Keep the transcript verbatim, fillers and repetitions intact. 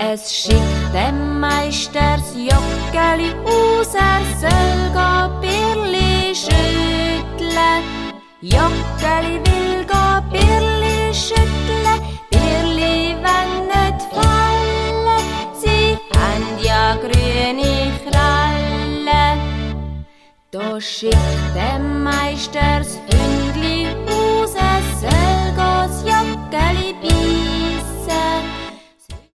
Es schickt dem Meisters Joggeli aus, er soll go Birli schütteln. Joggeli will go Birli schütteln, Birli wenn nicht fallen, sie han ja grüne Krallen. Da schickt dem Meisters